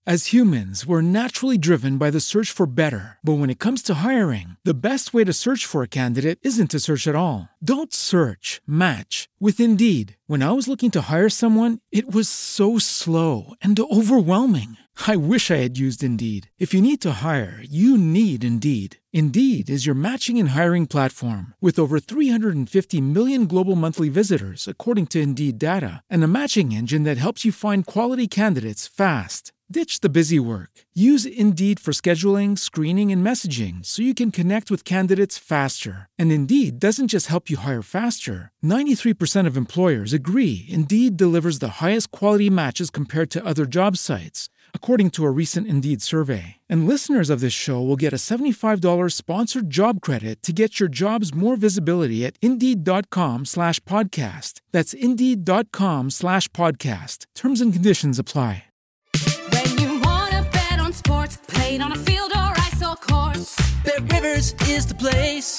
As humans, we're naturally driven by the search for better. But when it comes to hiring, the best way to search for a candidate isn't to search at all. Don't search, match with Indeed. When I was looking to hire someone, it was so slow and overwhelming. I wish I had used Indeed. If you need to hire, you need Indeed. Indeed is your matching and hiring platform with over 350 million global monthly visitors, according to Indeed data, and a matching engine that helps you find quality candidates fast. Ditch the busy work. Use Indeed for scheduling, screening, and messaging so you can connect with candidates faster. And Indeed doesn't just help you hire faster. 93% of employers agree Indeed delivers the highest quality matches compared to other job sites, according to a recent Indeed survey. And listeners of this show will get a $75 sponsored job credit to get your jobs more visibility at Indeed.com/podcast. That's Indeed.com/podcast. Terms and conditions apply. When you wanna bet on sports, played on a field or ice or courts, BetRivers is the place.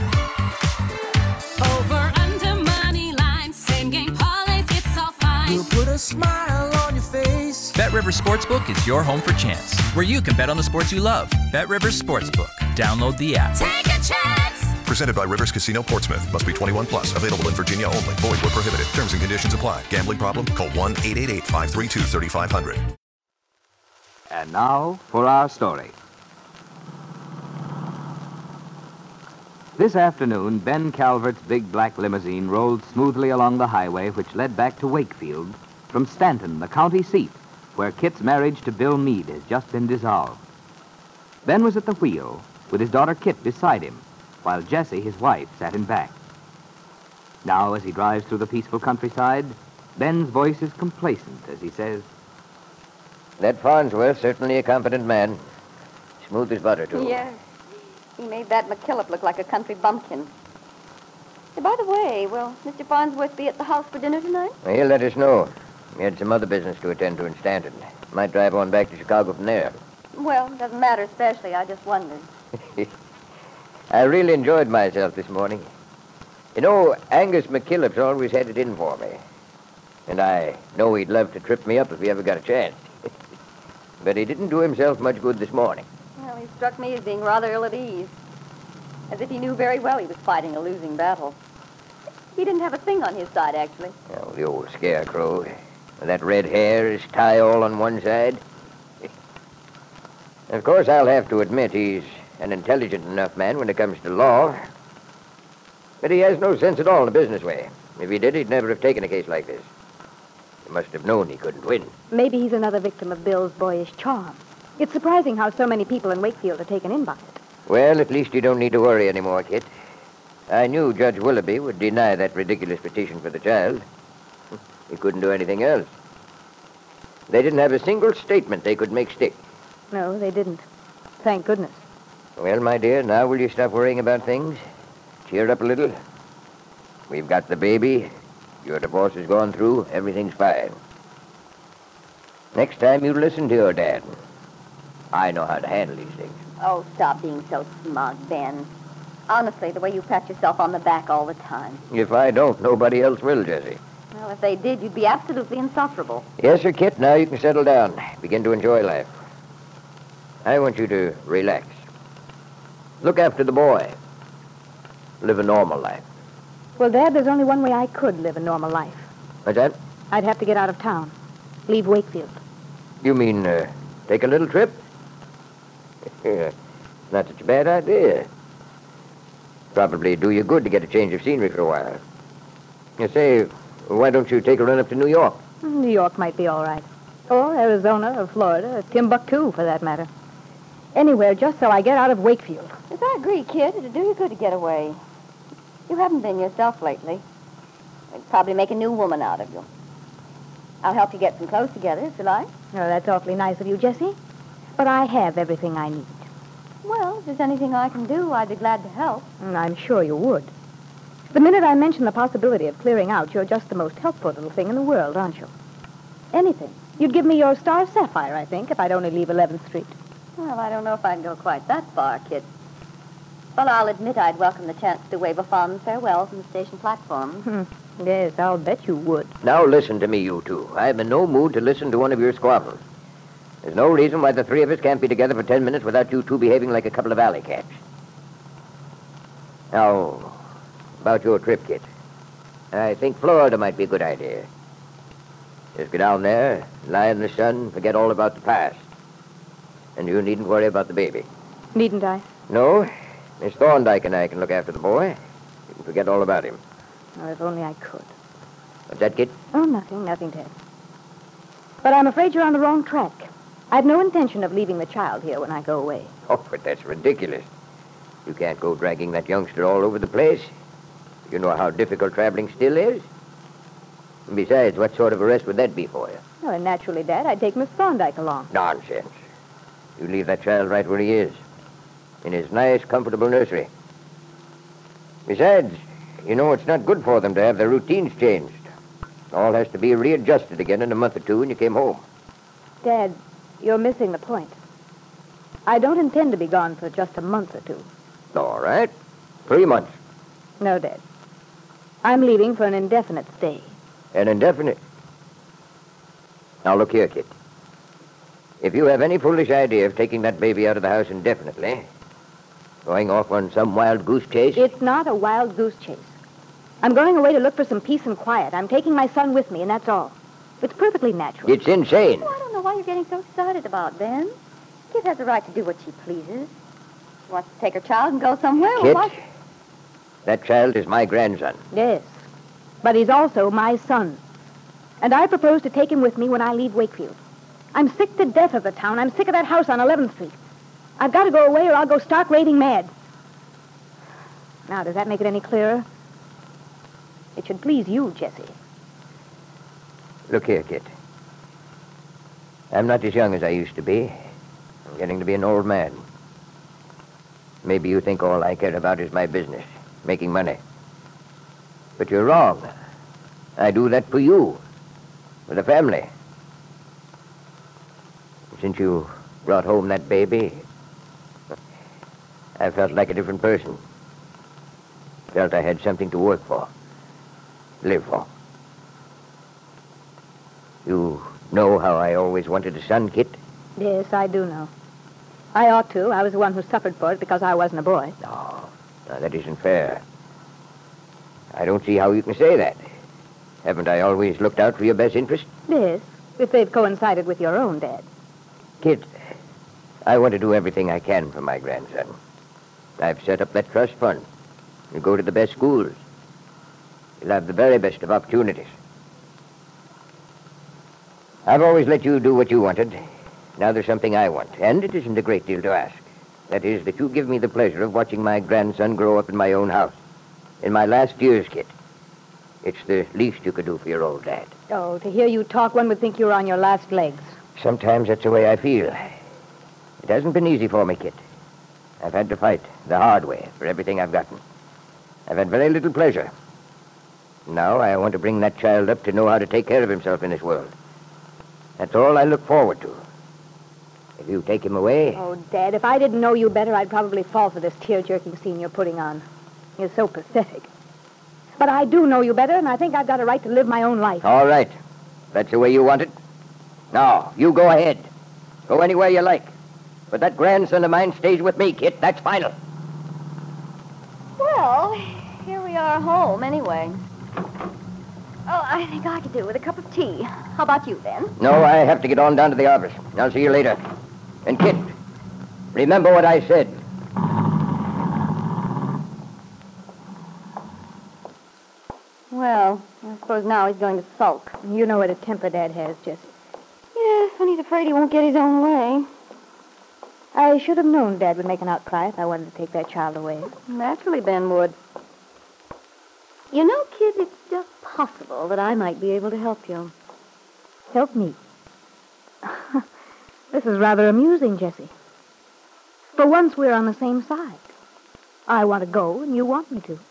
over, under, money line, same game parlays, it's all fine. We'll put a smile on your face. BetRivers Sportsbook is your home for chance, where you can bet on the sports you love. BetRivers Sportsbook. Download the app. Take a chance. Presented by Rivers Casino Portsmouth. Must be 21 plus. Available in Virginia only. Void where prohibited. Terms and conditions apply. Gambling problem? Call 1-888-532-3500. And now for our story. This afternoon, Ben Calvert's big black limousine rolled smoothly along the highway which led back to Wakefield from Stanton, the county seat, where Kit's marriage to Bill Meade has just been dissolved. Ben was at the wheel with his daughter Kit beside him, while Jessie, his wife, sat in back. Now, as he drives through the peaceful countryside, Ben's voice is complacent as he says, That Farnsworth certainly a competent man. Smooth as butter, too. Yes. He made that McKillop look like a country bumpkin. Hey, by the way, will Mr. Farnsworth be at the house for dinner tonight? Well, he'll let us know. He had some other business to attend to in Stanton. Might drive on back to Chicago from there. Well, doesn't matter especially. I just wondered. I really enjoyed myself this morning. You know, Angus McKillop's always had it in for me. And I know he'd love to trip me up if he ever got a chance. But he didn't do himself much good this morning. Well, he struck me as being rather ill at ease. As if he knew very well he was fighting a losing battle. He didn't have a thing on his side, actually. Oh, the old scarecrow. With that red hair, his tie all on one side. Of course, I'll have to admit he's an intelligent enough man when it comes to law. But he has no sense at all in a business way. If he did, he'd never have taken a case like this. He must have known he couldn't win. Maybe he's another victim of Bill's boyish charm. It's surprising how so many people in Wakefield are taken in by it. Well, at least you don't need to worry anymore, Kit. I knew Judge Willoughby would deny that ridiculous petition for the child. He couldn't do anything else. They didn't have a single statement they could make stick. No, they didn't. Thank goodness. Well, my dear, now will you stop worrying about things? Cheer up a little. We've got the baby. Your divorce has gone through. Everything's fine. Next time you listen to your dad. I know how to handle these things. Oh, stop being so smug, Ben. Honestly, the way you pat yourself on the back all the time. If I don't, nobody else will, Jessie. Well, if they did, you'd be absolutely insufferable. Yes, sir, Kit. Now you can settle down. Begin to enjoy life. I want you to relax. Look after the boy. Live a normal life. Well, Dad, there's only one way I could live a normal life. What's that? I'd have to get out of town. Leave Wakefield. You mean, take a little trip? Not such a bad idea. Probably do you good to get a change of scenery for a while. You say, why don't you take a run up to New York? New York might be all right. Or Arizona or Florida or Timbuktu, for that matter. Anywhere, just so I get out of Wakefield. Yes, I agree, kid. It'd do you good to get away. You haven't been yourself lately. It'd probably make a new woman out of you. I'll help you get some clothes together, if you like. Oh, that's awfully nice of you, Jessie. But I have everything I need. Well, if there's anything I can do, I'd be glad to help. And I'm sure you would. The minute I mention the possibility of clearing out, you're just the most helpful little thing in the world, aren't you? Anything. You'd give me your star sapphire, I think, if I'd only leave 11th Street. Well, I don't know if I'd go quite that far, kid. Well, I'll admit I'd welcome the chance to wave a fond farewell from the station platform. Yes, I'll bet you would. Now listen to me, you two. I'm in no mood to listen to one of your squabbles. There's no reason why the three of us can't be together for 10 minutes without you two behaving like a couple of alley cats. Now, about your trip, Kit. I think Florida might be a good idea. Just go down there, lie in the sun, forget all about the past. And you needn't worry about the baby. Needn't I? No. Miss Thorndyke and I can look after the boy. You can forget all about him. Oh, if only I could. What's that, Kit? Oh, nothing, Ted. But I'm afraid you're on the wrong track. I've no intention of leaving the child here when I go away. Oh, but that's ridiculous. You can't go dragging that youngster all over the place. You know how difficult traveling still is. And besides, what sort of a rest would that be for you? Well, and naturally, Dad, I'd take Miss Thorndyke along. Nonsense. You leave that child right where he is. In his nice, comfortable nursery. Besides, you know it's not good for them to have their routines changed. All has to be readjusted again in a month or two when you came home. Dad, you're missing the point. I don't intend to be gone for just a month or two. All right. 3 months. No, Dad. I'm leaving for an indefinite stay. An indefinite? Now, look here, Kit. If you have any foolish idea of taking that baby out of the house indefinitely, going off on some wild goose chase... It's not a wild goose chase. I'm going away to look for some peace and quiet. I'm taking my son with me, and that's all. It's perfectly natural. It's insane. Oh, I don't know why you're getting so excited about Ben. Kit has the right to do what she pleases. She wants to take her child and go somewhere. Kit, Well, that child is my grandson. Yes. But he's also my son. And I propose to take him with me when I leave Wakefield. I'm sick to death of the town. I'm sick of that house on 11th Street. I've got to go away or I'll go stark raving mad. Now, does that make it any clearer? It should please you, Jesse. Look here, Kit. I'm not as young as I used to be. I'm getting to be an old man. Maybe you think all I care about is my business, making money. But you're wrong. I do that for you, for the family. Since you brought home that baby, I felt like a different person. Felt I had something to work for, live for. You know how I always wanted a son, Kit? Yes, I do know. I ought to. I was the one who suffered for it because I wasn't a boy. No, that isn't fair. I don't see how you can say that. Haven't I always looked out for your best interest? Yes, if they've coincided with your own, Dad. Kit, I want to do everything I can for my grandson. I've set up that trust fund. You go to the best schools. You'll have the very best of opportunities. I've always let you do what you wanted. Now there's something I want, and it isn't a great deal to ask. That is, that you give me the pleasure of watching my grandson grow up in my own house. In my last years, Kit. It's the least you could do for your old dad. Oh, to hear you talk, one would think you were on your last legs. Sometimes that's the way I feel. It hasn't been easy for me, Kit. I've had to fight the hard way for everything I've gotten. I've had very little pleasure. Now I want to bring that child up to know how to take care of himself in this world. That's all I look forward to. If you take him away... Oh, Dad, if I didn't know you better, I'd probably fall for this tear-jerking scene you're putting on. You're so pathetic. But I do know you better, and I think I've got a right to live my own life. All right. That's the way you want it. Now, you go ahead. Go anywhere you like. But that grandson of mine stays with me, Kit. That's final. well, here we are home anyway. Oh, I think I could do with a cup of tea. How about you, Ben? No, I have to get on down to the office. I'll see you later. And, Kit, remember what I said. Well, I suppose now he's going to sulk. You know what a temper Dad has, Jesse. Yes, when he's afraid he won't get his own way. I should have known Dad would make an outcry if I wanted to take that child away. Naturally, Ben would. You know, kid, it's just possible that I might be able to help you. Help me. This is rather amusing, Jesse. For once, we're on the same side. I want to go, and you want me to.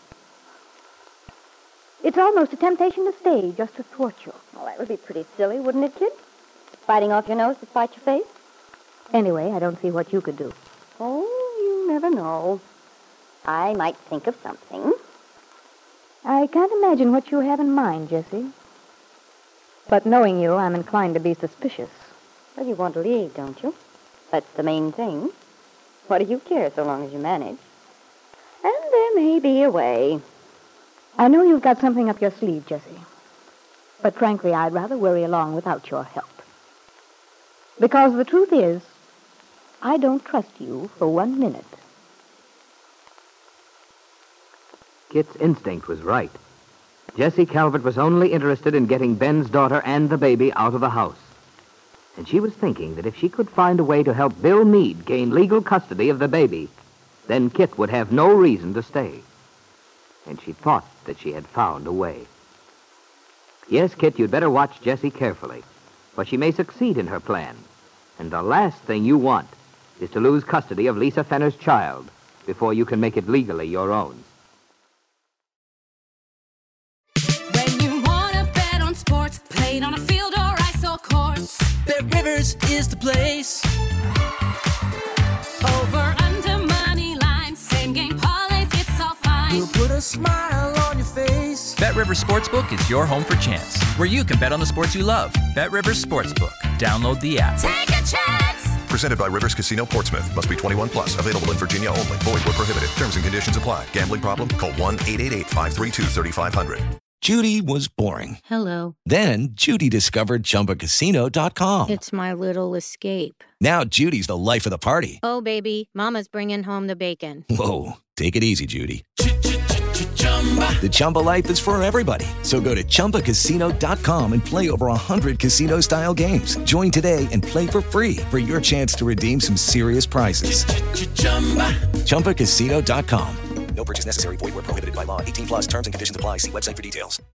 It's almost a temptation to stay, just to thwart you. Well, that would be pretty silly, wouldn't it, kid? Biting off your nose to spite your face? Anyway, I don't see what you could do. Oh, you never know. I might think of something. I can't imagine what you have in mind, Jesse. But knowing you, I'm inclined to be suspicious. Well, you want to leave, don't you? That's the main thing. What do you care so long as you manage? And there may be a way. I know you've got something up your sleeve, Jessie. But frankly, I'd rather worry along without your help. Because the truth is, I don't trust you for 1 minute. Kit's instinct was right. Jessie Calvert was only interested in getting Ben's daughter and the baby out of the house. And she was thinking that if she could find a way to help Bill Meade gain legal custody of the baby, then Kit would have no reason to stay. And she thought that she had found a way. Yes, Kit, you'd better watch Jessie carefully, for she may succeed in her plan. And the last thing you want is to lose custody of Lisa Fenner's child before you can make it legally your own. When you wanna bet on sports, played on a field or ice or courts. Bet Rivers is the place. Over, under, money line, same game parlays, it's all fine. We'll put a smile on your face. Bet Rivers Sportsbook is your home for chance, where you can bet on the sports you love. Bet Rivers Sportsbook. Download the app. Take a chance. Presented by Rivers Casino Portsmouth. Must be 21 plus. Available in Virginia only. Void where prohibited. Terms and conditions apply. Gambling problem? Call 1-888-532-3500. Judy was boring. Hello. Then Judy discovered ChumbaCasino.com. It's my little escape. Now Judy's the life of the party. Oh, baby, mama's bringing home the bacon. Whoa, take it easy, Judy. The Chumba life is for everybody. So go to ChumbaCasino.com and play over 100 casino-style games. Join today and play for free for your chance to redeem some serious prizes. ChumbaCasino.com. No purchase necessary. Void where prohibited by law. 18 plus terms and conditions apply. See website for details.